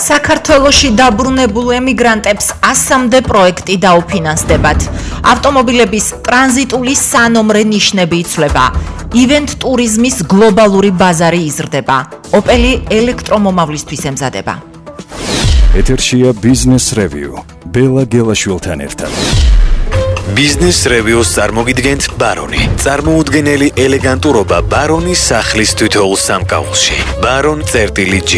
საქართველოში დაბრუნებულ ემიგრანტებს 100-მდე პროექტი დაუფინანსდებათ. ავტომობილების ტრანზიტული სანომრე ნიშნები იცვლება. ივენთ ტურიზმის გლობალური ბაზარი იზრდება. ოპელი ელექტრომომავლისთვის ემზადება. ეთერშია ბიზნეს რევიუ. ბელა გელაშვილთან ერთად. ბიზნეს რევიუს წარმოგიდგენთ ბარონი. წარმოუდგენელი ელეგანტურობა ბარონის სახლის თითოეულ სამკაულში. baron.g.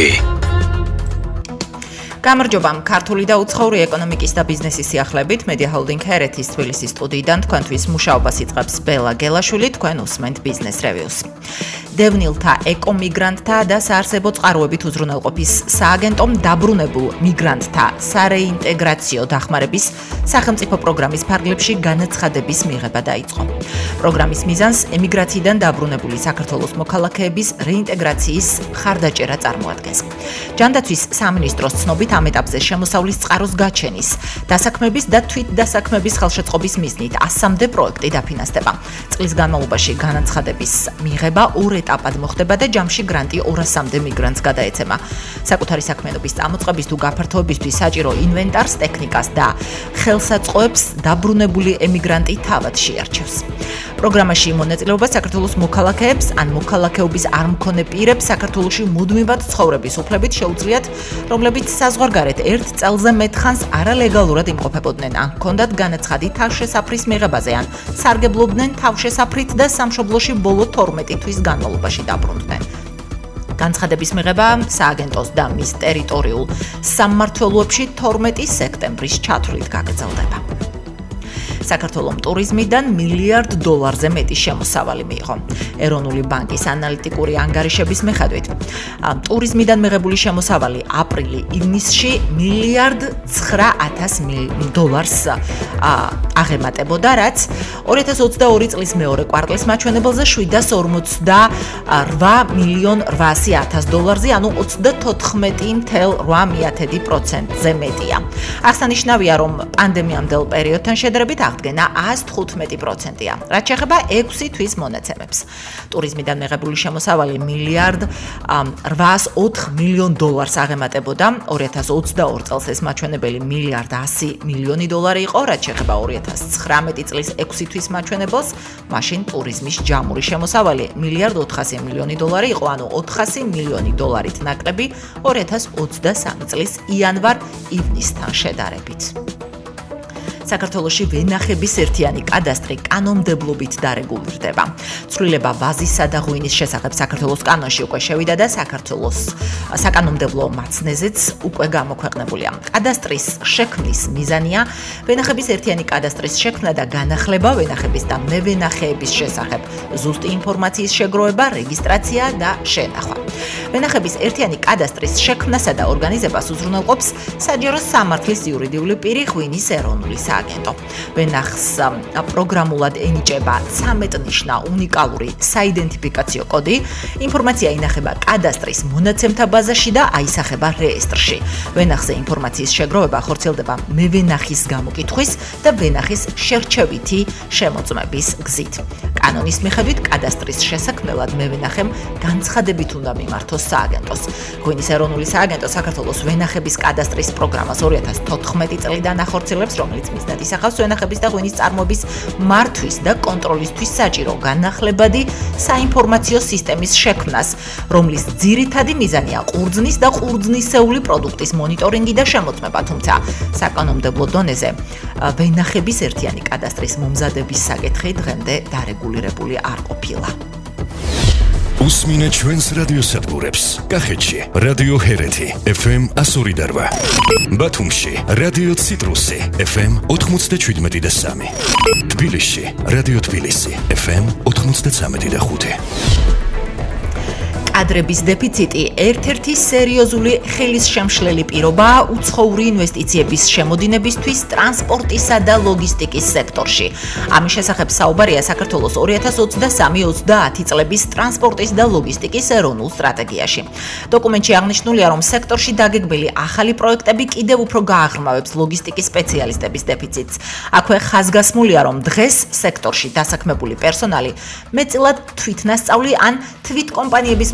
გამარჯობა, ქართული და უცხოური ეკონომიკის და ბიზნესის სიახლებით მედია ჰოლდინგ ჰერეთის თბილისის სტუდიიდან თქვენთვის მუშაობას იწყებს ბელა გელაშვილი, თქვენ უსმენთ ბიზნეს რევიუს. დევნილთა, ეკომიგრანტთა და საარსებო წყაროებით უზრუნველყოფის სააგენტომ დაბრუნებულ მიგრანტთა სარეინტეგრაციო დახმარების სახელმწიფო პროგრამის ფარგლებში განაცხადების მიღება დაიწყო. პროგრამის მიზანს ემიგრაციიდან დაბრუნებული საქართველოს მოქალაქეების რეინტეგრაციის მხარდაჭერა წარმოადგენს. ჯანდაცვის სამინისტროს ცნობით ამ ეტაპზე შემოსავლის წყაროს გაჩენის, დასაქმების და თვითდასაქმების ხელშეწყობის მიზნით 100-მდე პროექტი დაფინანსდება. წლის განმავლობაში განაცხადების მიღება ორ ეტაპად მოხდება და ჯამში გრანტი 200-მდე მიგრანტს გადაეცემა. საკუთარი საქმიანობის წამოწყების თუ გაფართოებისთვის საჭირო ინვენტარს, ტექნიკას და ხელსაწყოებს დაბრუნებული ემიგრანტი თავად შეარჩევს. პროგრამაში მონაწილეობას საქართველოს მოქალაქეებს ან მოქალაქეობის არ მქონე პირებს საქართველოში მუდმივად ცხოვრების უფლებით შეუძლიათ, რომლებიც საზღვარგარეთ 1 წელზე მეტხანს არალეგალურად იმყოფებოდნენ, ან ჰქონდათ განაცხადი თავშესაფრის მიღებაზე, ან სარგებლობდნენ თავშესაფრით და სამშობლოში ბოლო 12 თვის განმავლობაში დაბრუნდნენ. განცხადების მიღება სააგენტოს და მის ტერიტორიულ სამმართველოებში 12 სექტემბრის ჩათვლით გაგრძელდება. საქართველოს ტურიზმიდან $1 მილიარდ მეტი შემოსავალი მიიღო. ეროვნული ბანკის ანალიტიკური ანგარიშების მიხედვით, ტურიზმიდან მიღებული შემოსავალი აპრილი-ივნისში $1.9 მილიარდ აღემატებოდა, რაც 2022 წლის მეორე კვარტლის მაჩვენებელზე $748.8 მილიონ, ანუ 34.8%-ზე მეტია. აღსანიშნავია, რომ პანდემიამდელ პერიოდთან შედარებით აღდგენა 115%-ია, რაც შეეხება 6 თვის მონაცემებს. ტურიზმიდან მიღებული შემოსავალი $1.804 მილიონ აღემატებოდა, 2022 წელს ეს მაჩვენებელი $1.100 მილიონი იყო, რაც შეეხება 2019 წლის 6 თვის მაჩვენებელს, მაშინ ტურიზმის ჯამური შემოსავალი $1.400 მილიონი იყო, ანუ $400 მილიონი ნაკლები 2023 წლის იანვარ-ივნისთან შედარებით. საქართველოში ვენახების ერთიანი კადასტრი კანონმდებლობით დარეგულირდება. ცვლილება ვაზისა და ღვინის შესახებ საქართველოს კანონში უკვე შევიდა და საქართველოს საკანონმდებლო მაცნეზეც უკვე გამოქვეყნებულია. კადასტრის შექმნის მიზანია ვენახების ერთიანი კადასტრის შექმნა და განახლება, ვენახების და მევენახეების შესახებ ზუსტი ინფორმაციის შეგროვება, რეგისტრაცია და შენახვა. ვენახების ერთიანი კადასტრის შექმნასა და ორგანიზებას უზრუნველყოფს საჯარო სამართლის იურიდიული პირი ღვინის ეროვნული სააგენტო. ვენახს პროგრამულად ენიჭება 13 ნიშნა უნიკალური საიდენტიფიკაციო კოდი, ინფორმაცია ინახება კადასტრის მონაცემთა ბაზაში და აისახება რეესტრში. ვენახზე ინფორმაციის შეგროვება ხორციელდება მევენახის გამოკითხვის და ვენახის შერჩევითი შემოწმების გზით. კანონის მიხედვით კადასტრის შესაქმნელად მევენახემ განცხადებით უნდა მიმართოს სააგენტოს. ღვინის ეროვნული სააგენტო საქართველოს ვენახების კადასტრის პროგრამას 2014 წლიდან ახორციელებს, რომელიც მიზნად ისახავს ვენახების და ღვინის წარმოების მართვის და კონტროლისთვის საჭირო განახლებადი საინფორმაციო სისტემის შექმნას, რომლის ძირითადი მიზანია ყურძნის და ყურძნისეული პროდუქტის მონიტორინგი და შემოწმება, თუმცა საკანონმდებლო დონეზე ვენახების ერთიანი კადასტრის მომზადების საკითხი დღემდე დარეგულირებული არ ყოფილა. უსმინეთ ჩვენს რადიოსადგურებს. კახეთში რადიო ჰერეთი FM 102.8, ბათუმში რადიო ციტრუსი FM 97.3, თბილისში რადიო თბილისი FM 93.5. კადრების დეფიციტი ერთ-ერთი სერიოზული ხელისშემშლელი პირობაა უცხოური ინვესტიციების შემოდინებისთვის ტრანსპორტისა და ლოგისტიკის სექტორში. ამის შესახებ საუბარია საქართველოს 2023-30 წლების ტრანსპორტის და ლოგისტიკის ეროვნულ სტრატეგიაში. დოკუმენტში აღნიშნულია, რომ სექტორში დაგეგმილი ახალი პროექტები კიდევ უფრო გააღრმავებს ლოგისტიკის სპეციალისტების დეფიციტს. აქვე ხაზგასმულია, რომ დღეს სექტორში დასაქმებული პერსონალი მეტწილად თვითნასწავლი ან თვითკომპანიების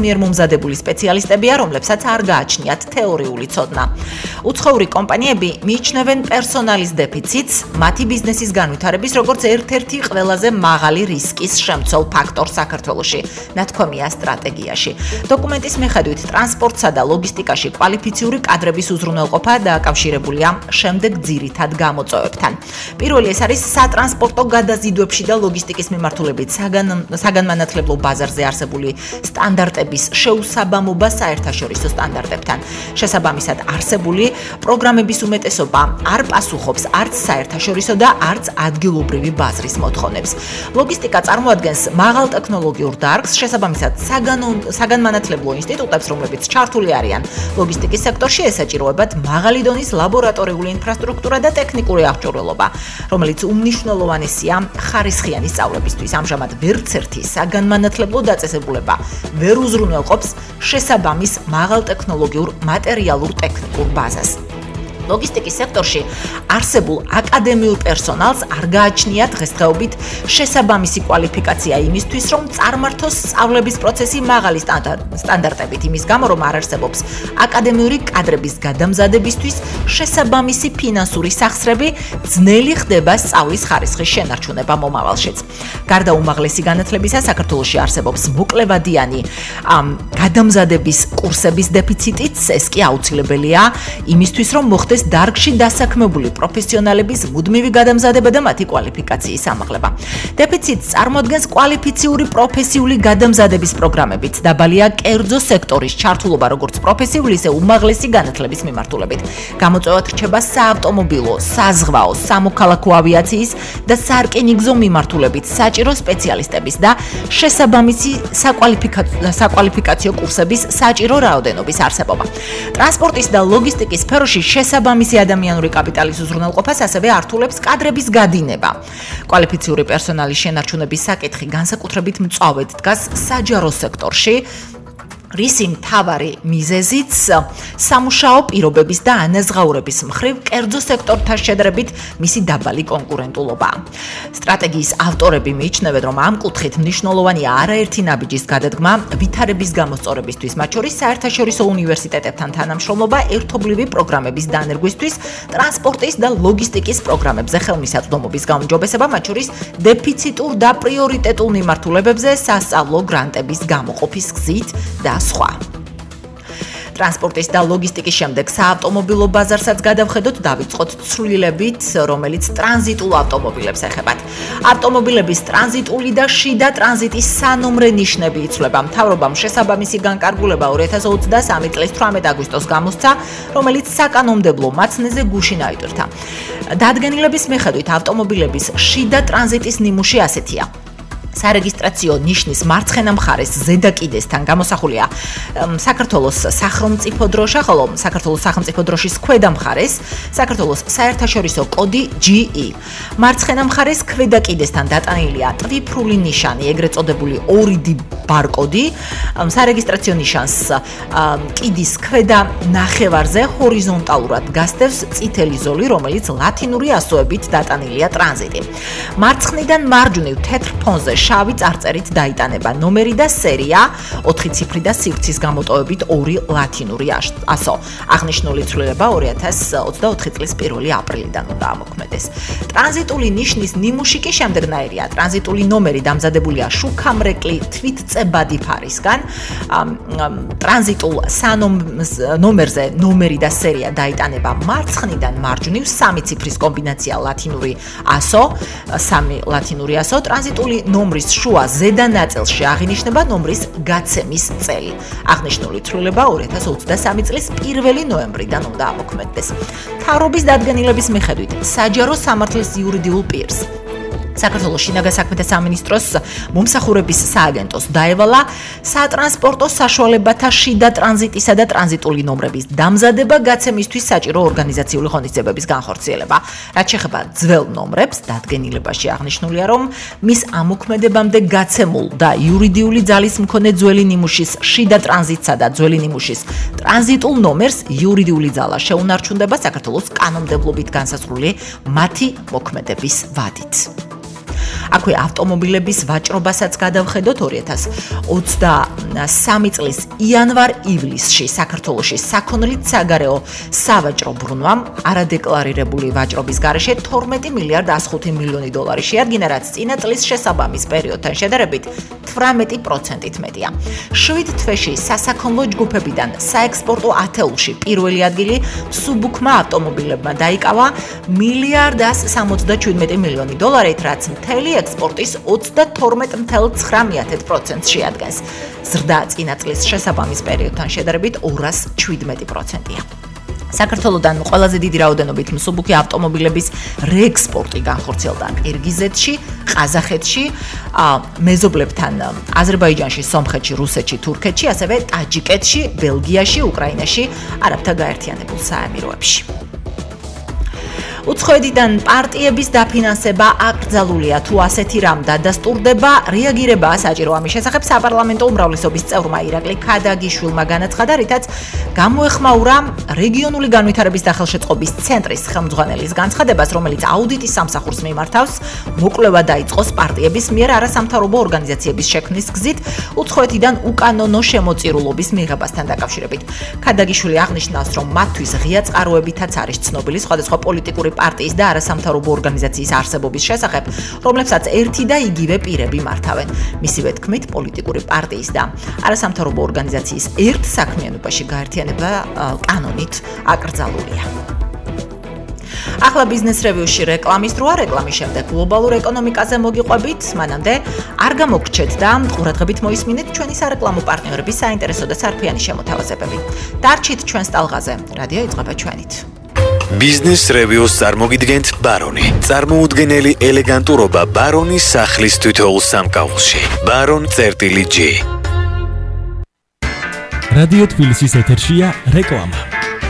მიერ მომზადებული სპეციალისტებია, რომლებსაც არ გააჩნიათ თეორიული ცოდნა. უცხოური კომპანიები მიიჩნევენ პერსონალის დეფიციტს მათი ბიზნესის განვითარების როგორც ერთ-ერთი ყველაზე მაღალი რისკის შემცველ ფაქტორს საქართველოში, ნათქვამია სტრატეგიაში. დოკუმენტის მიხედვით, ტრანსპორტსა და ლოგისტიკაში კვალიფიციური კადრების უზრუნველყოფა დაკავშირებულია შემდეგ ძირითად გამოწვევებთან. პირველი ეს არის სატრანსპორტო გადაზიდვებში და ლოგისტიკის მიმართულებით საგანმანათლებლო ბაზარზე არსებული სტანდარტების შეუსაბამობა საერთაშორისო სტანდარტებთან. შესაბამისად, არსებული პროგრამების უმეტესობა არ პასუხობს არც საერთაშორისო და არც ადგილობრივი ბაზრის მოთხოვნებს. ლოგისტიკა წარმოადგენს მაღალტექნოლოგიურ დარგს, შესაბამისად, საგანმანათლებლო ინსტიტუტებს, რომლებიც ჩართული არიან ლოგისტიკის სექტორში, ესაჭიროებათ მაღალი დონის ლაბორატორიული ინფრასტრუქტურა და ტექნიკური აღჭურვილობა, რომელიც უმნიშვნელოვანესია ხარისხიანი სწავლებისთვის. ამჟამად ვერც ერთი საგანმანათლებლო დაწესებულება ვერ უზრუნველყოფს შესაბამის მაღალტექნოლოგიურ მატერიალურ ტექნიკურ ბაზას. ლოგისტიკის სექტორში არსებულ აკადემიურ პერსონალს არ გააჩნია დღესდღეობით შესაბამისი კვალიფიკაცია იმისთვის, რომ წარმართოს სწავლების პროცესი მაღალი სტანდარტებით, იმის გამო, რომ არ არსებობს აკადემიური კადრების გადამზადებისთვის შესაბამისი ფინანსური სახსრები, ძნელი ხდება სწავლის ხარისხის შენარჩუნება მომავალშიც. გარდა უმაღლესი განათლებისა, საქართველოში არსებობს მოკლევადიანი გადამზადების კურსების დეფიციტიც, ეს კი აუცილებელია იმისთვის, რომ მოხდეს დარგში დასაქმებული პროფესიონალების მუდმივი გადამზადება და მათი კვალიფიკაციის ამაღლება. დეფიციტს წარმოადგენს კვალიფიციური პროფესიული გადამზადების პროგრამებით. დაბალია კერძო სექტორის ჩართულობა როგორც პროფესიული, ისე უმაღლესი განათლების მიმართულებით. გამოწვევად რჩება საავტომობილო, საზღვაო, სამოქალაქო ავიაციის და სარკინიგზო მიმართულებით საჭირო სპეციალისტების და შესაბამისი საკვალიფიკაციო კურსების საჭირო რაოდენობის არსებობა. ტრანსპორტის და ლოგისტიკის სფეროში შესაბამისი ადამიანური კაპიტალის უზრუნველყოფას ასევე ართულებს კადრების გადინება. კვალიფიციური პერსონალის შენარჩუნების საკითხი განსაკუთრებით მწვავედ დგას საჯარო სექტორში, რისი მთავარი მიზეზიც სამუშაო პირობების და ანაზღაურების მხრივ კერძო სექტორთან შედარებით მისი დაბალი კონკურენტულობა. სტრატეგიის ავტორები მიიჩნევენ, რომ ამ კუთხით მნიშვნელოვანია არაერთი ნაბიჯის გადადგმა ვითარების გამოსწორებისთვის, მათ შორის საერთაშორისო უნივერსიტეტებთან თანამშრომლობა, ერთობლივი პროგრამების დანერგვისთვის, ტრანსპორტის და ლოგისტიკის პროგრამებზე ხელმისაწვდომობის გაუმჯობესება, მათ შორის დეფიციტურ და პრიორიტეტულ მიმართულებებზე სასწავლო გრანტების გამოყოფის გზით და სხვა. ტრანსპორტის და ლოგისტიკის შემდეგ საავტომობილო ბაზარსაც გადავხედოთ, დავიწყოთ ცვლილებით, რომელიც ტრანზიტულ ავტომობილებს ეხებათ. ავტომობილების ტრანზიტული და შიდა ტრანზიტის სანომრე ნიშნები იცვლება. მთავრობამ შესაბამისი განკარგულება 2023 წლის 18 აგვისტოს გამოსცა, რომელიც საკანონმდებლო მაცნეზე გუშინ აიტვირთა. დადგენილების მიხედვით ავტომობილების შიდა ტრანზიტის ნიმუში ასეთია. სარეგისტრაციო ნიშნის მარცხენა მხარეს ზედა კიდესთან გამოსახულია საქართველოს სახელმწიფო დროშა, ხოლო საქართველოს სახელმწიფო დროშის ქვედა მხარეს საქართველოს საერთაშორისო კოდი GE. მარცხენა მხარეს ქვედა კიდესთან დატანილია ტვიფრული ნიშანი, ეგრეთ წოდებული 2D ბარკოდი. სარეგისტრაციო ნიშანს კიდის ქვედა ნახევარზე ჰორიზონტალურად გასდევს წითელი ზოლი, რომელიც ლათინური ასოებით დატანილია ტრანზიტი. მარცხნიდან მარჯვნივ თეთრ ფონზე შავი წარწერით დაიტანება ნომერი და სერია 4 ციფრი და სივრცის გამოტოვებით 2 ლათინური ასო. აღნიშნული ცვლილება 2024 წლის 1 აპრილიდან უნდა ამოქმედეს. ტრანზიტული ნიშნის ნიმუში კი შემდეგნაირია. ტრანზიტული ნომერი დამზადებულია შუქამრეკლი თვითწებადი ფარისგან. ტრანზიტულ ნომერზე ნომერი და სერია დაიტანება მარცხნიდან მარჯვნივ 3 ციფრის კომბინაცია ლათინური ასო, 3 ლათინური ასო. ტრანზიტული ნომრის შუა ზედა ნაწილში აღინიშნება ნომრის გაცემის წელი. აღნიშნული ცვლილება 2023 წლის 1 ნოემბრიდან უნდა ამოქმედდეს. მთავრობის დადგენილების მიხედვით, საჯარო სამართლის იურიდიულ პირს საქართველოს შინაგან საქმეთა სამინისტროს მომსახურების სააგენტოს დაევალა სატრანსპორტო საშუალებათა შიდა ტრანზიტისა და ტრანზიტული ნომრების დამზადება გაცემისთვის საჭირო ორგანიზაციული ღონისძიებების განხორციელება. რაც შეეხება ძველ ნომრებს, დადგენილებაში აღნიშნულია, რომ მის ამოქმედებამდე გაცემულ და იურიდიული ძალის მქონე ძველი ნიმუშის შიდა ტრანზიტსა და ძველი ნიმუშის ტრანზიტულ ნომერს იურიდიული ძალა შეუნარჩუნდება საქართველოს კანონმდებლობით განსაზღვრული მათი მოქმედების ვადით. აქვე ავტომობილების ვაჭრობასაც გადავხედოთ 2023 წლის იანვარ-ივლისში საქართველოში საქონლით საგარეო სავაჭრო ბრუნვამ არადეკლარირებული ვაჭრობის გარეშე 12 მილიარდ 105 მილიონი დოლარი შეადგინა, რაც წინა წლის შესაბამის პერიოდთან შედარებით 18%-ით მეტია. 7 თვეში სასაქონლო ჯგუფებიდან საექსპორტო ათეულში პირველი ადგილი მსუბუქმა ავტომობილებმა დაიკავა მილიარდ 177 მილიონი დოლარით, რაც მთელი ექსპორტის 32.9%-ს შეადგენს. ზრდა წინა წლის შესაბამის პერიოდთან შედარებით 217%-ია. საქართველოდან ყველაზე დიდი რაოდენობით მსუბუქი ავტომობილების რეექსპორტი განხორციელდა ყირგიზეთში, ყაზახეთში, მეზობლებთან აზერბაიჯანში, სომხეთში, რუსეთში, თურქეთში, ასევე ტაჯიკეთში, ბელგიაში, უკრაინაში, არაბთა გაერთიანებულ საემიროებში. უცხოეთიდან პარტიების დაფინანსება აკრძალულია, თუ ასეთი რამ დადასტურდება, რეაგირებაა საჭირო. ამის შესახებ საპარლამენტო უმრავლესობის წევრმა ირაკლი ქადაგიშვილმა განაცხადა, რითაც გამოეხმაურა რეგიონული განვითარების და ხელშეწყობის ცენტრის ხელმძღვანელის განცხადებას, რომელიც აუდიტის სამსახურს მიმართავს, მოკვლევა დაიწყოს პარტიების მიერ არასამთავრობო ორგანიზაციების შექმნის გზით უცხოეთიდან უკანონო შემოწირულობის მიღებასთან დაკავშირებით. ქადაგიშვილი აღნიშნავს, რომ მათთვის ღია წყაროებითაც არის ცნობილი სხვადასხვა პოლიტიკური პარტიის და არასამთავრობო ორგანიზაციის არსებობის შესახებ, რომლებსაც ერთი და იგივე პირები მართავენ. მისივე თქმით, პოლიტიკური პარტიის და არასამთავრობო ორგანიზაციის ერთ საქმიანობაში გაერთიანება კანონით აკრძალულია. ახლა ბიზნეს რევიუში რეკლამის დროა, რეკლამის შემდეგ გლობალურ ეკონომიკაზე მოგიყვებით, მანამდე არ გამოგრჩეთ და ყურადღებით მოისმინეთ ჩვენი სარეკლამო პარტნიორების საინტერესო და სარფიანი შემოთავაზებები. დარჩით ჩვენს ტალღაზე, რადიო იწყება ჩვენით. ბიზნეს რევიუს წარმოგიდგენთ ბარონი. წარმოუდგენელი ელეგანტურობა ბარონის სახლის თითოეულ სამკაულში. baron.g. რადიო თბილისის ეთერშია რეკლამა.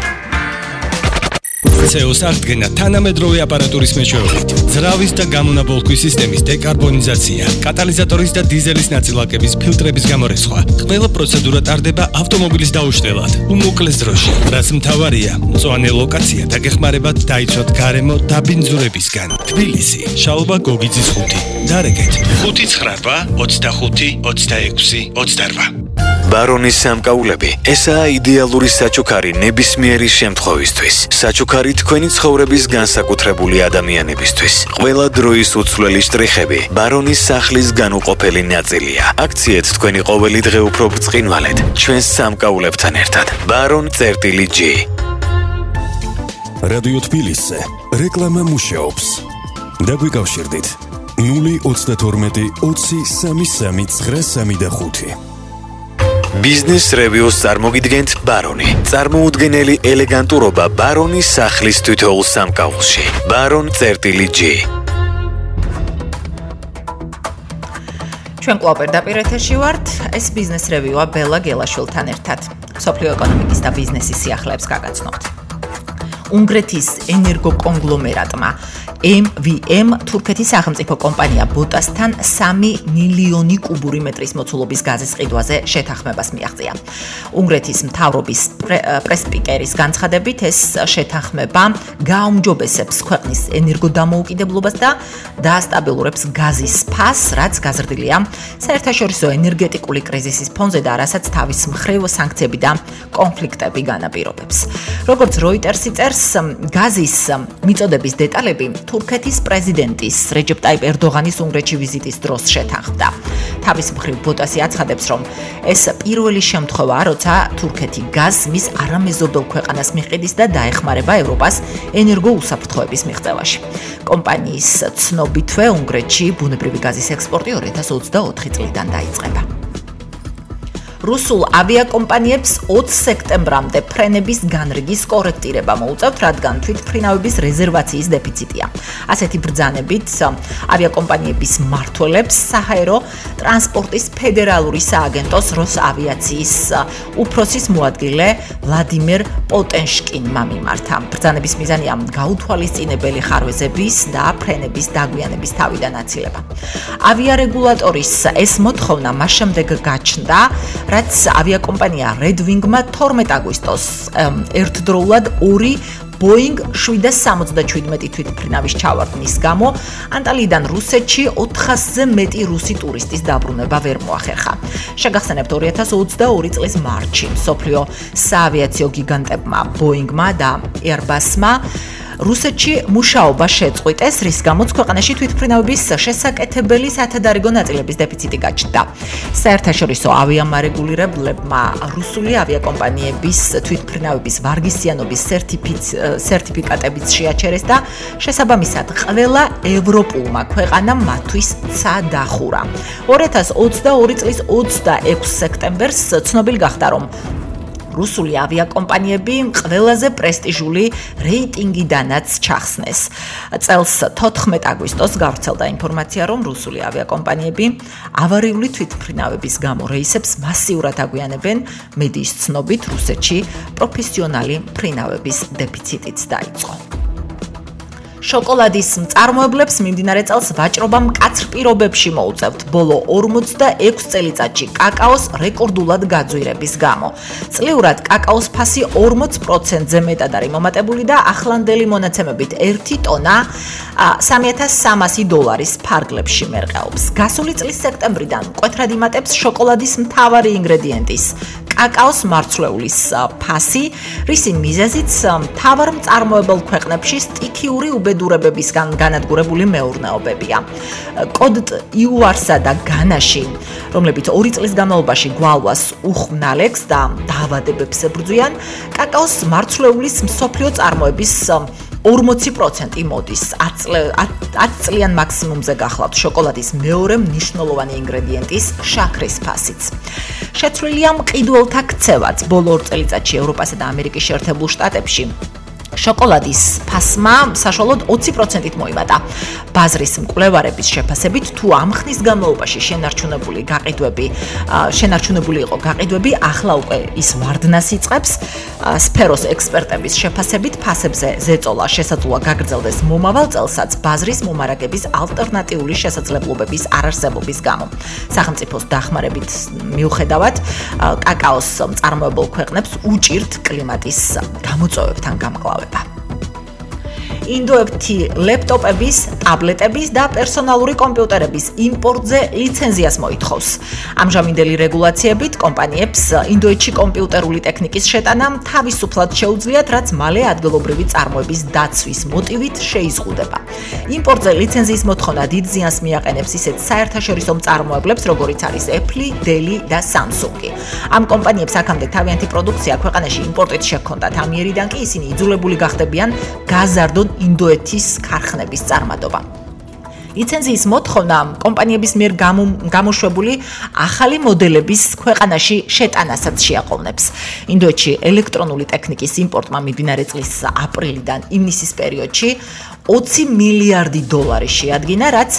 CO-ს აღდგენა თანამედროვე აპარატურის მეშვეობით, ძრავის და გამონაბოლქვის სისტემის დეკარბონიზაცია, კატალიზატორის და დიზელის ნაწილაკების ფილტრების გამორესხვა. ყველა პროცედურა ტარდება ავტომობილის დაუშლელად, უმოკლეს დროში. რაც მთავარია, მწვანე ლოკაცია დაგეხმარებათ დაიცვათ გარემო დაბინძურებისგან. თბილისი, შალვა გოგიძის 5. დარეკეთ 592252628. ბარონის სამკაულები ესაა იდეალური საჩუქარი ნებისმიერი შემთხვევისთვის. საჩუქარი თქვენი ცხოვრების განსაკუთრებული ადამიანებისთვის. ყველა დროის უცვლელი შტრიხები ბარონის სახლის განუყოფელი ნაწილია. აქციეთ თქვენი ყოველი დღე უფრო ბრწყინვალედ ჩვენს სამკაულებთან ერთად. baron.g. რადიო თბილისზე რეკლამა მუშაობს. დაგვიკავშირდით 032 20 33 935. ბიზნეს რევიუს წარმოგიდგენთ ბარონი. წარმოუდგენელი ელეგანტურობა ბარონის სახლის თითოეულ სამკაულში. baron.g. ჩვენ კვლავ პირდაპირ ეთერში ვართ. ეს ბიზნეს რევიუა ბელა გელაშვილთან ერთად. სოფლიო ეკონომიკის და ბიზნესის სიახლეებს გაგაცნობთ. უნგრეთის ენერგოკონგლომერატმა MVM თურქეთის სახელმწიფო კომპანია ბოტასთან 3 მილიონი კუბური მეტრის მოცულობის გაზის ყიდვაზე შეთანხმებას მიაღწია. უნგრეთის მთავრობის პრესპიკერის განცხადებით, ეს შეთანხმება გააუმჯობესებს ქვეყნის ენერგოდამოუკიდებლობას და დაასტაბილურებს გაზის ფასს, რაც გაზრდილია საერთაშორისო ენერგეტიკული კრიზისის ფონზე და რასაც თავის მხრივ სანქციები და კონფლიქტები განაპირობებს. როგორც როიტერსი წერს, გაზის მიწოდების დეტალები თურქეთის პრეზიდენტის რეჯეპ ტაიპ ერდოღანის უნგრეთში ვიზიტის დროს შეთანხმდა. თავის მხრივ ბოტასი აცხადებს, რომ ეს პირველი შემთხვევაა, როცა თურქეთი გაზს მის არამეზობელ ქვეყანას მიყიდის და დაეხმარება ევროპას ენერგოუსაფრთხოების მიღწევაში. კომპანიის ცნობითვე უნგრეთში ბუნებრივი გაზის ექსპორტი 2024 წლიდან დაიწყება. რუსულ ავიაკომპანიებს 20 სექტემბრამდე ფრენების განრიგის კორექტირება მოუწევთ, რადგან თვითმფრინავების რეზერვაციის დეფიციტია. ასეთი ბრძანებით ავიაკომპანიების მმართველებს საჰაერო ტრანსპორტის ფედერალური სააგენტოს როსავიაციის უფროსის მოადგილე ვლადიმერ პოტენშკინმა მიმართა. ბრძანების მიზანია გაუთვალისწინებელი ხარვეზების და ფრენების დაგვიანების თავიდან აცილება. ავიარეგულატორის ეს მოთხოვნა მას შემდეგ გაჩნდა, რაც ავიაკომპანია Red Wing-მა 12 აგვისტოს ერთდროულად 2 Boeing 777 თვითმფრინავის ჩავარდნის გამო ანტალიიდან რუსეთში 400-ზე მეტი რუსი ტურისტის დაბრუნება ვერ მოახერხა. შეგახსენებთ 2022 წლის მარტში მსოფლიო საავიაციო გიგანტებმა Boeing-მა და Airbus-მა რუსეთში მუშაობა შეწყვიტეს, რის გამოც ქვეყანაში თვითმფრინავების შესაკეთებელი სათადარიგო ნაწილების დეფიციტი გაჩნდა. საერთაშორისო ავიამარეგულირებლებმა რუსული ავიაკომპანიების თვითმფრინავების ვარგისიანობის სერტიფიკატებიც შეაჩერეს და შესაბამისად ყველა ევროპულმა ქვეყანამ მათთვის ცა დახურა. 2022 წლის 26 სექტემბერს ცნობილი გახდა, რომ რუსული ავიაკომპანიები ყველაზე პრესტიჟული რეიტინგიდანაც ჩახსნეს. წელს 14 აგვისტოს გავრცელდა ინფორმაცია, რომ რუსული ავიაკომპანიები ავარიული თვითმფრინავების გამო რეისებს მასიურად აგვიანებენ. მედიის ცნობით, რუსეთში პროფესიონალი მფრინავების დეფიციტიც დაიწყო. შოკოლადის მწარმოებლებს მიმდინარე წელს ვაჭრობა მკაცრ პირობებში მოუწევთ ბოლო 46 წელიწადში კაკაოს რეკორდულად გაძვირების გამო. წლიურად კაკაოს ფასი 40%-ზე მეტად არის მომატებული და ახლანდელი მონაცემებით 1 ტონა $3,300 ფარგლებში მერყეობს. გასული წლის სექტემბრიდან მკვეთრად იმატებს შოკოლადის მთავარი ინგრედიენტის კაკაოს მარცვლეულის ფასი, რისი მიზეზიც მთავარ მწარმოებელ ქვეყნებში სტიქიური უბედურებებისგან განადგურებული მეურნეობებია. კოდ იუარსა და განაში, რომლებიც 2 წლის განმავლობაში გვალვას უხვნალებს და დაავადებებს ებრძვიან, კაკაოს მარცვლეულის მსოფლიო წარმოების 40% მოდის. 10 წლიან მაქსიმუმზე გახლავთ შოკოლადის მეორე მნიშვნელოვანი ინგრედიენტის შაქრის ფასიც. შეცვლილია მყიდველთა ქცევაც ბოლო 2 წელიწადში ევროპასა და ამერიკის შეერთებულ შტატებში. შოკოლადის ფასმა საშუალოდ 20%-ით მოიმატა. ბაზრის მკვლევარების შეფასებით, თუ ამ ხნის განმავლობაში შენარჩუნებული იყო გაყიდვები, ახლა უკვე ის ვარდნას იწყებს. სფეროს ექსპერტების შეფასებით, ფასებზე ზეწოლა შესაძლოა გაგრძელდეს მომავალ წელსაც ბაზრის მომარაგების ალტერნატიული შესაძლებლობების არარსებობის გამო. სახელმწიფოს დახმარებით მიუხედავად, კაკაოს მწარმოებელ ქვეყნებს უჭირთ კლიმატის გამოწვევებთან გამკლავება. ინდოეთი ლეპტოპების, ტაბლეტების და პერსონალური კომპიუტერების იმპორტზე ლიცენზიას მოითხოვს. ამჟამინდელი რეგულაციებით კომპანიებს ინდოეთში კომპიუტერული ტექნიკის შეტანა თავისუფლად შეუძლიათ, რაც მალე ადგილობრივი წარმოების დაცვის მოტივით შეიზღუდება. იმპორტზე ლიცენზიის მოთხოვნა დიდ ზიანს მიაყენებს ისეთ საერთაშორისო მწარმოებლებს, როგორიც არის Apple, Dell და Samsung. ამ კომპანიებს აქამდე თავიანთი პროდუქცია ქვეყანაში იმპორტით შეჰქონდათ, ამიერიდან კი ისინი იძულებული გახდებიან გაზარდონ ინდოეთის ქარხნების წარმატება. ლიცენზიის მოთხოვნა კომპანიების მიერ გამოშვებული ახალი მოდელების ქვეყანაში შეტანასაც შეაყოვნებს. ინდოეთში ელექტრონული ტექნიკის იმპორტმა მიმდინარე წლის აპრილიდან ივნისის პერიოდში $20 მილიარდი შეადგინა, რაც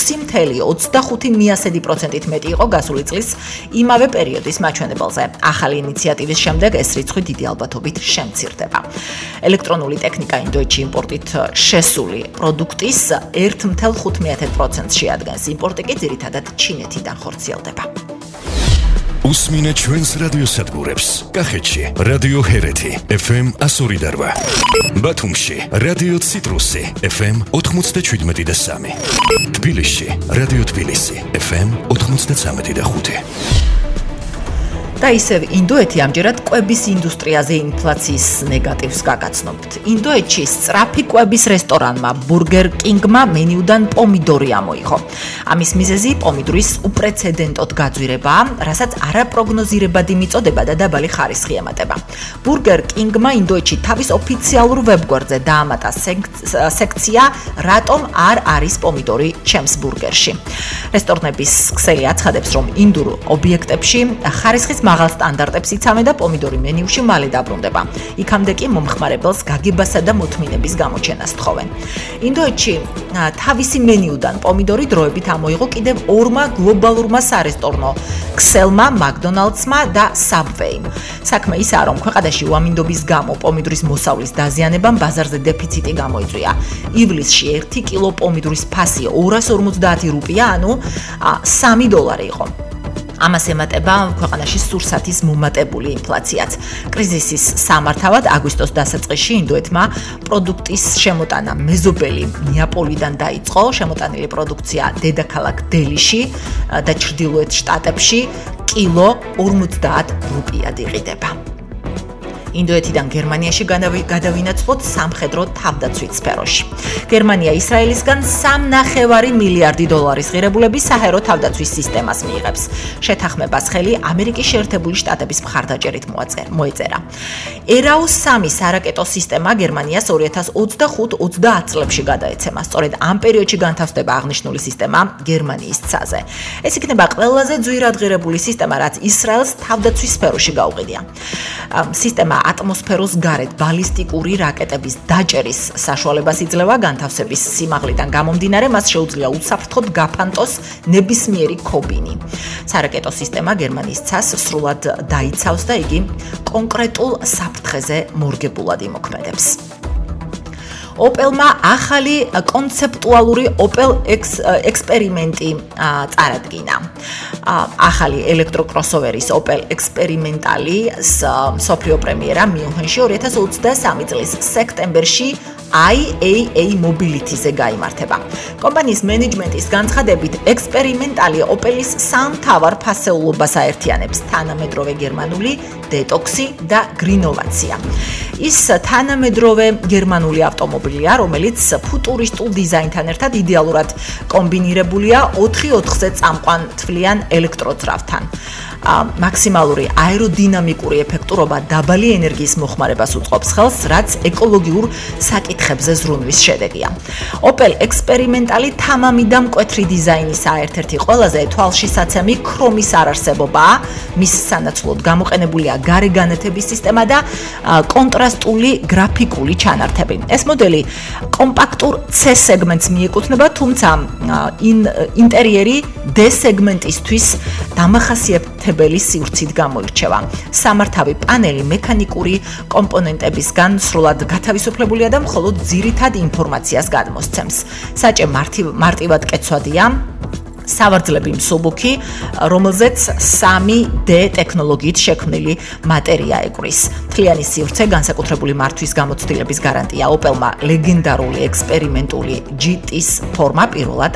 6.25%-ით მეტი იყო გასული წლის იმავე პერიოდის მაჩვენებელზე. ახალი ინიციატივის შემდეგ ეს რიცხვი დიდი ალბათობით შემცირდება. ელექტრონული ტექნიკა ინდოეთში იმპორტით შესული პროდუქტის 1.5%-ს შეადგენს. იმპორტი კი ძირითადად ჩინეთიდან ხორციელდება. უსმინეთ ჩვენს რადიოსადგურებს. კახეთში რადიო ჰერეთი FM 102.8. ბათუმში რადიო ციტრუსი FM 97.3. თბილისში რადიო თბილისი FM 93.5. და ისევ ინდოეთი ამჯერად კვების ინდუსტრიაზე ინფლაციის ნეგატივს გაგაცნობთ. ინდოეთში სწრაფი კვების რესტორანმა Burger King-მა მენიუდან პომიდორი ამოიღო. ამის მიზეზი პომიდორის უპრეცედენტოდ გაძვირებაა, რასაც არაპროგნოზირებადი მიწოდება და დაბალი ხარისხი ემატება. Burger King-მა ინდოეთში თავის ოფიციალურ ვებგვერდზე დაამატა სექცია რატომ არ არის პომიდორი ჩემს ბურგერში. რესტორნების ქსელი აცხადებს, რომ ინდურ ობიექტებში ხარისხის მაღალ სტანდარტებს იცავენ და პომიდორი მენიუში მალე დაბრუნდება. იქამდე კი მომხმარებელს გაგებასა და მოთმინების გამოჩენას თხოვენ. ინდოეთში თავისი მენიუდან პომიდორი დროებით ამოიღო კიდევ 2 გლობალურმა სარესტორნო ქსელმა, McDonald's-მა და Subway-მ. საქმე ისაა, რომ ქვეყანაში უამინდობის გამო პომიდორის მოსავლის დაზიანებამ ბაზარზე დეფიციტი გამოიწვია. ივლისში 1 კილო პომიდორის ფასი 250 რუპია, ანუ $3 იყო. ამას ემატება ქვეყანაში სურსათის მომატებული ინფლაციაც. კრიზისის სამართავად აგვისტოს დასაწყისში ინდოეთმა პროდუქტის შემოტანა მეზობელი ნეაპოლიდან დაიწყო, შემოტანილი პროდუქცია დედაქალაქ დელიში და ჩრდილოეთ შტატებში კილო 50 რუპიად იყიდება. ინდოეთიდან გერმანიაში გადავინაცვლოთ სამხედრო თავდაცვით სფეროში. გერმანია ისრაელისგან 3.5 მილიარდი დოლარის ღირებულების საჰაერო თავდაცვის სისტემას მიიღებს. შეთანხმებას ხელი ამერიკის შეერთებული შტატების მხარდაჭერით მოეწერა. ერაუს 3 სარაკეტო სისტემა გერმანიას 2025-30 წლებში გადაეცემა. სწორედ ამ პერიოდში განთავსდება აღნიშნული სისტემა გერმანიის ცაზე. ეს იქნება ყველაზე ძვირადღირებული სისტემა, რაც ისრაელს თავდაცვის სფეროში გაუყიდია. სისტემა ატმოსფეროს გარეთ ბალისტიკური რაკეტების დაჭერის საშუალებას იძლევა განთავსების სიმაღლიდან გამომდინარე, მას შეუძლია უსაფრთხოდ გაფანტოს ნებისმიერი ქობინი. სარაკეტო სისტემა გერმანიის ცას სრულად დაიცავს და იგი კონკრეტულ საფრთხეზე მორგებულად იმოქმედებს. Opelma ახალი კონცეპტუალური Opel ექსპერიმენტი წარადგინა. ახალი ელექტროკროსოვერის Opel ექსპერიმენტალი სოფლიო პრემიერა მიუნხენში 2023 წლის სექტემბერში IAA Mobility-ზე გაიმართება. კომპანიის მენეჯმენტის განცხადებით, ექსპერიმენტალი Opel-ის სამთავარ ფასეულობას აერთიანებს: თანამედროვე გერმანული დეტოქსი და გრინოვაცია. ის თანამედროვე გერმანული ავტომობილია, რომელიც ფუტურისტულ დიზაინთან ერთად იდეალურად კომბინირებულია 4/4-ზე წამყვან თვლიან ელექტროძრავთან. მაქსიმალური აეროდინამიკური ეფექტურობა დაბალი ენერგიის მოხმარებას უწყობს ხელს, რაც ეკოლოგიურ საკითხებზე ზრუნვის შედეგია. Opel ექსპერიმენტალი თამამი და მკვეთრი დიზაინისაა, ერთ-ერთი ყველაზე თვალშისაცემი ქრომის არარსებობაა, მის სანაცვლოდ გამოყენებულია გარეგანათების სისტემა და კონტრასტული გრაფიკული ჩანართები. ეს მოდელი კომპაქტურ C სეგმენტს მიეკუთვნება, თუმცა ინტერიერი D სეგმენტისთვის დამახასიათებელი სივრცით გამოირჩევა. სამართავი პანელი მექანიკური კომპონენტებისგან სრულად გათავისუფლებულია და მხოლოდ ძირითად ინფორმაციას გადმოსცემს. საჭე მარტივად კეცვადია, სავარძლები მსუბუქი, რომელზეც 3D ტექნოლოგიით შექმნილი მატერია ეკვრის. მთლიანი სივრცე განსაკუთრებული მართვის გამოცდილების გარანტია. Opel-მა ლეგენდარული ექსპერიმენტული GT-ის ფორმა პირველად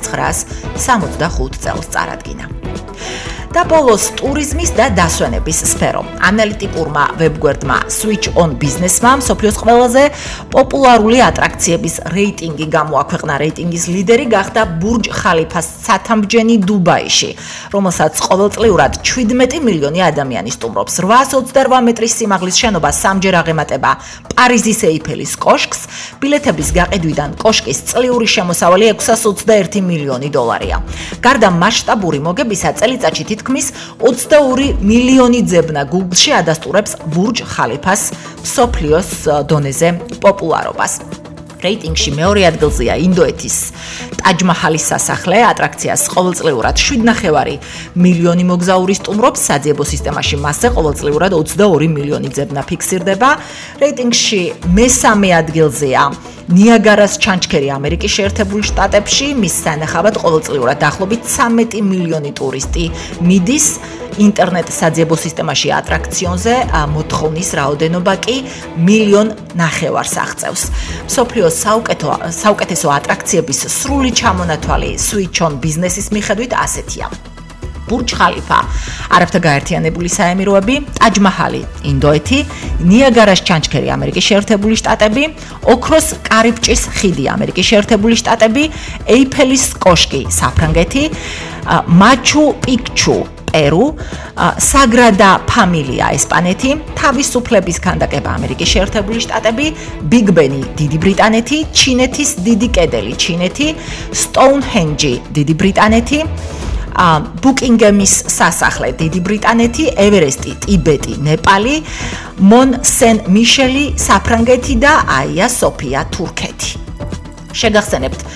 1965 წელს წარადგინა. და ბოლოს ტურიზმის და დასვენების სფერო. ანალიტიკურმა ვებგვერდმა Switch on Business-მა მსოფლიოს ყველაზე პოპულარული ატრაქციების რეიტინგი გამოაქვეყნა. რეიტინგის ლიდერი გახდა ბურჯ ხალიფას ცათამბჯენი დუბაიში, რომელსაც ყოველწლიურად 17 მილიონი ადამიანი სტუმრობს. 828 მეტრის სიმაღლის შენობა სამჯერ აღემატება პარიზის ეიფელის კოშკს. ბილეთების გაყიდვიდან კოშკის წლიური შემოსავალი 621 მილიონი დოლარია. გარდა მასშტაბური მოგებისა, წელიწადში თითქმის 22 მილიონი ძებნა Google-ში ადასტურებს ბურჯ ხალიფას მსოფლიოს დონეზე პოპულარობას. რეიტინგში მეორე ადგილზეა ინდოეთის ტაჯ-მაჰალის სასახლე. ატრაქციას ყოველწლიურად 7.5 მილიონი მოგზაური სტუმრობს. საძიებო სისტემაში მასზე ყოველწლიურად 22 მილიონი ძებნა ფიქსირდება. რეიტინგში მესამე ადგილზეა ნიაგარას ჩანჩქერი ამერიკის შეერთებულ შტატებში. მის სანახავად ყოველწლიურად დაახლოებით 13 მილიონი ტურისტი მიდის. ინტერნეტ საძიებო სისტემაში ატრაქციონზე მოთხოვნის რაოდენობა კი 1.5 მილიონს აღწევს. მსოფლიოს საუკეთესო ატრაქციების სრული ჩამონათვალი Switch on Business-ის მიხედვით ასეთია: ბურჯ ხალიფა, არაბთა გაერთიანებული საემიროები, ტაჯ-მაჰალი, ინდოეთი, ნიაგარას ჩანჩქერი ამერიკის შეერთებული შტატები, ოქროს კარიბჭის ხიდი ამერიკის შეერთებული შტატები, ეიფელის კოშკი საფრანგეთი, მაჩუ პიქჩუ პერუ, საგრადა ფამილია ესპანეთი, თავისუფლების ქანდაკება ამერიკის შეერთებული შტატები, ბიგ ბენი დიდი ბრიტანეთი, ჩინეთის დიდი კედელი ჩინეთი, სტოუნჰენჯი დიდი ბრიტანეთი, ბუკინგემის სასახლე დიდი ბრიტანეთი, ევერესტი ტიბეტი ნეპალი, მონ სენ მიშელი საფრანგეთი და აია სოფია თურქეთი. შეგახსენებთ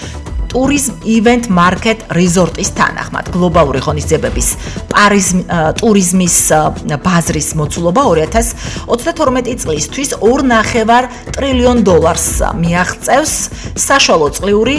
ტურიზმ ივენტ მარკეტ რეზორტის თანახმად გლობალური ღონისძიებების ტურიზმის ბაზრის მოცულობა 2032 წლისთვის $2.5 ტრილიონ მიაღწევს საშუალო წლიური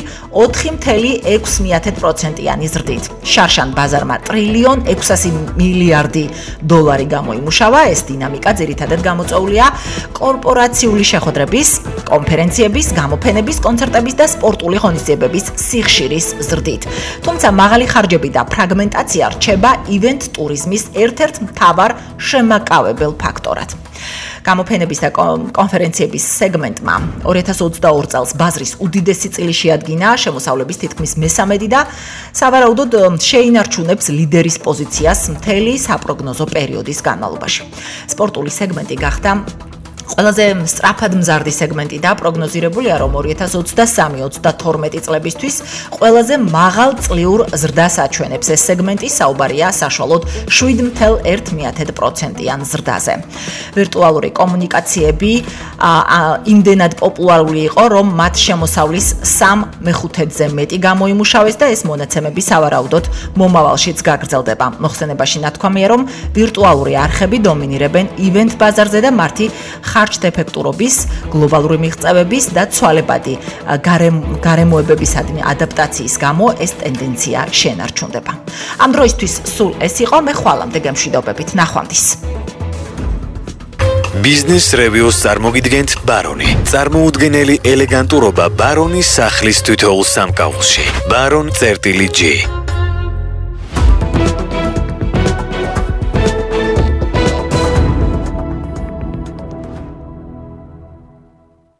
4.6%-იანი ზრდით. შარშან ბაზარმა $1.6 მილიარდი გამოიმუშავა. ეს დინამიკა ძირითადად გამოწვეულია კორპორაციული შეხვედრების, კონფერენციების, გამოფენების, კონცერტების და სპორტული ღონისძიებების სიხშირის ზრდით. თუმცა მაღალი ხარჯები და ფრაგმენტაცია რჩება ივენტ ტურიზმის ერთ-ერთ მთავარ შემაკავებელ ფაქტორად. გამოფენების და კონფერენციების სეგმენტმა 2022 წელს ბაზრის უდიდესი წილი შეადგინა, შემოსავლების თითქმის მესამედი და სავარაუდოდ შეინარჩუნებს ლიდერის პოზიციას მთელი საპროგნოზო პერიოდის განმავლობაში. სპორტული სეგმენტი გახდა ყველაზე სწრაფად მზარდი სეგმენტი და პროგნოზირებულია, რომ 2023-22 წლებისთვის ყველაზე მაღალ წლიურ ზრდას აჩვენებს. ეს სეგმენტი საუბარია საშუალოდ 7.1%-იან ზრდაზე. ვირტუალური კომუნიკაციები იმდენად პოპულარული იყო, რომ მათ შემოსავლის 3/5-ზე მეტი გამოიმუშავეს და ეს მონაცემები სავარაუდოდ მომავალშიც გაგრძელდება. მოხსენებაში ნათქვამია, რომ ვირტუალური არხები დომინირებენ ივენტ ბაზარზე და მათი ხარჯდეფექტურობის, გლობალური მიღწევების და ცვალებადი გარემოებებისადმი ადაპტაციის გამო ეს ტენდენცია შენარჩუნდება. ამ დროისთვის სულ ეს იყო, მე ხვალამდე გემშვიდობებით, ნახვამდის. ბიზნეს რევიუს წარმოგიდგენთ ბარონი. წარმოუდგენელი ელეგანტურობა ბარონის სახლის თითოეულ სამკაულში. baron.g